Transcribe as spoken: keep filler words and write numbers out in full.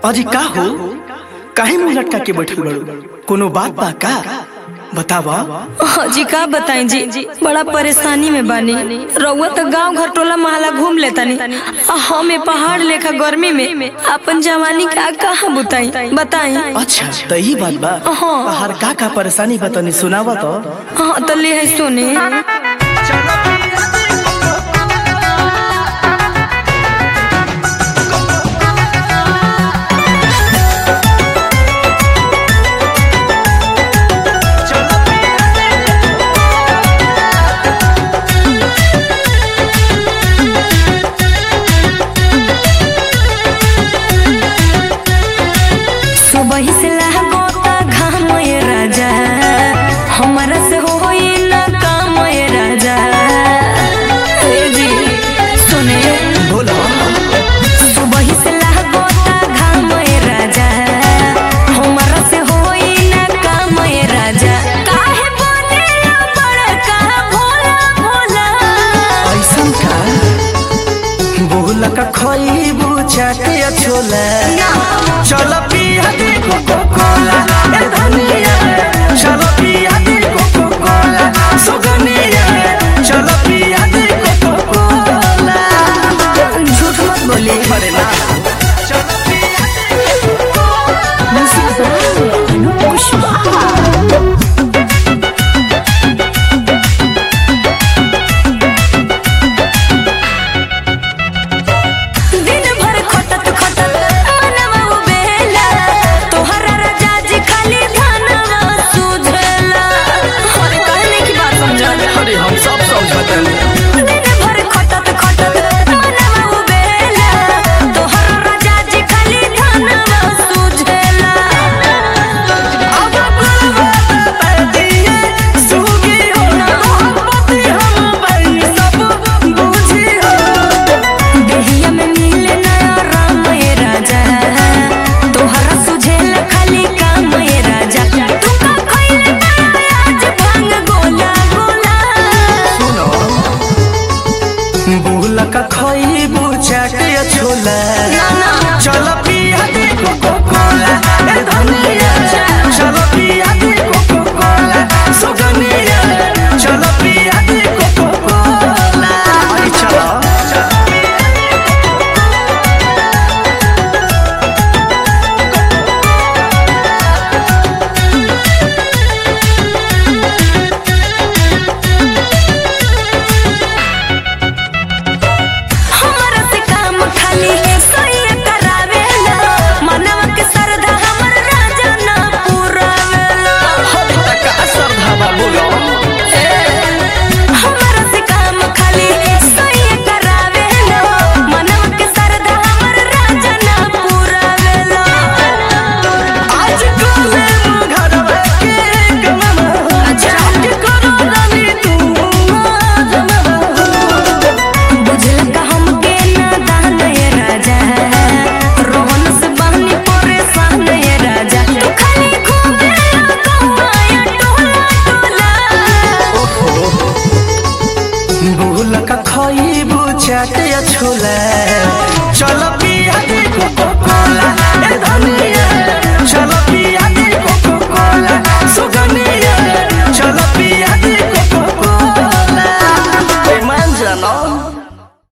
अजी का हो काहे मुंह लटका के बैठल बड़ो? कोनो बात बा का बतावा। जी का बताई जी, बड़ा परेशानी में बानी। रउआ तो गांव घर टोला मोहल्ला घूम लेतानी, हमें पहाड़ लेखा गर्मी में अपन जवानी का कहाँ बुताई बताई। अच्छा तो ये बात बा। हाँ। हर का का परेशानी बतानी सुनावा तो। हाँ तो ले है सुने। सुबह से लागोता घाम ये राजा, हमारा से होई ना काम ये राजा। ए जी सुने बोलो। सुबह से लागोता घाम ये राजा, हमारा से होई ना काम ये राजा। काहे बोले बड़का भोला भोला ऐसन का बोला का खइबू चाटे छोला। चलो पिया दे कोको कोला ए धनिया, चलो पिया दे कोको कोला सुगनिया, चलो पिया दे कोको कोला। झूठ मत बोले। अरे ना चलो पिया दे कोको दिन भर खटत खटत मनवा उबेला, तोहरा राजा जी खाली धनवा सुझेला। अरे कहने की बात समझा। अरे हम सब समझतन। दिन भर खटत खटत मनवा उबेला, तोहरा राजा जी खाली धनवा सुझेला। अब बलवा दिए सुगी हो ना पति हम भाई सब बूझी हो। देहिया में मिले नया राम ये राजा, तोहरा सुझेला खाली काम ये राजा। तू का खइले आज भांग गोला गोला। सुनो बोला का खइबू चाटे छोला। चलो पिया दे कोको कोला ए धनिया, चलो पिया दे कोको कोला सुगनिया, चलो पिया दे कोको कोला। अरे चलो हमरा से काम खाली सही करावेला, मनवा के श्रद्धा हमर राजा ना पुरावेला। अभी तक का श्रद्धा बोलो। हमरा से काम खाली सही करावेला, मनवा के श्रद्धा हमर राजा ना पुरावेला। आज कोले घरवा के गममा जाके करो रानी तू जमवा। बुझल का हमके ना दान ये राजा, रोहन से बहनी परेशान ये राजा। तू खाली घूमेला कौआ टोला टोला। बोला का खइबू चाटे छोला। चलो पिया दे कोको कोला ए धनिया,